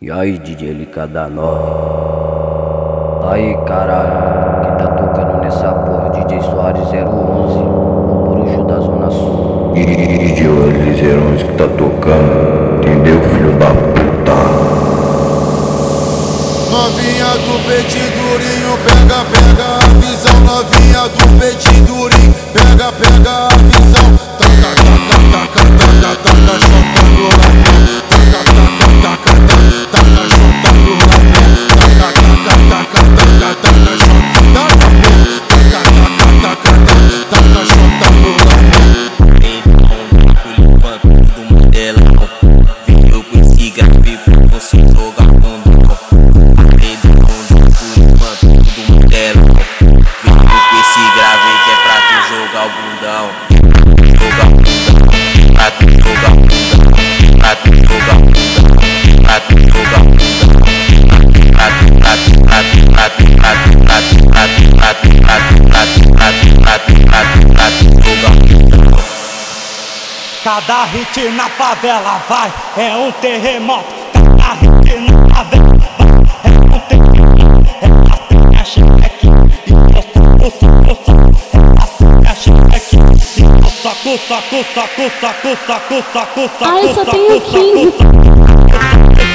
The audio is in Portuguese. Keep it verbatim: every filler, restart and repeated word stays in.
E aí, D J L K da nove. Aí, caralho, quem tá tocando nessa porra? D J Soares zero onze, o bruxo da Zona Sul. D J Soares zero onze que tá tocando, entendeu, filho da puta? Novinha do peitinho durinho, pega, pega a visão. Novinha do peitinho durinho, pega, pega a visão. Taca, taca, taca, taca, taca, chota no lamento. Taca, taca, taca, taca, taca, chota no lamento. Taca, taca, taca, taca, taca, chota no lamento. Taca, taca, taca, taca, taca, chota no lamento. Então, levanta do modelão. Viu com esse gráfico, você joga bundão. Jogar o bundão, jogar o bundão, pra tu jogar o bundão, pra tu jogar o bundão, pra tu jogar o bundão, pra tu, pra tu, pra tu, pra tu, pra tu, pra tu, pra tu, pra tu, pra tu, pra tu, pra tu, pra tu, pra tu jogar o bundão. Cada hit na favela vai, é um terremoto. Cada hit na favela vai, é um terremoto. É a cheque, e coça, coça, coça. Coça, coça, coça, coça, coça, coça, coça, Ah, eu só coça, tenho coça, quinze. coça, coça, coça.